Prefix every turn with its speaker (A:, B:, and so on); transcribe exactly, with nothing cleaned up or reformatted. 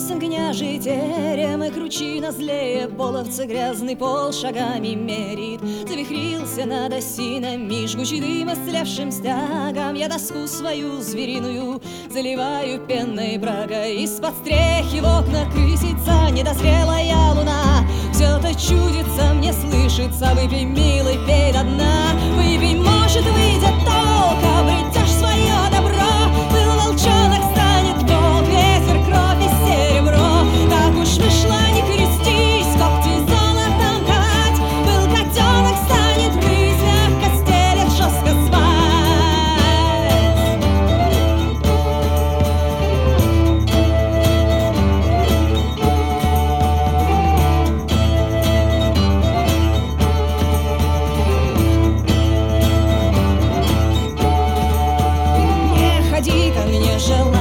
A: Тесен княжий терем, и кручина злее половца грязный пол шагами мерит. Завихрился над осинами жгучий дым истлевшим стягом. Я доску свою звериную заливаю пенной брагой. Из-под стрехи в окна крысится недозрелая луна. Все это чудится, мне слышится: выпей, милый, пей до дна. Выпей, может, выйдет толк, обретешь свое добро. Был волчонок, станет волк, ветер, кровь и серебро. Так уж вышло, не крестись, когти золотом ковать. Был котенок, станет рысь, мягко стелет, жестко спать. Не ходи ко мне, желай.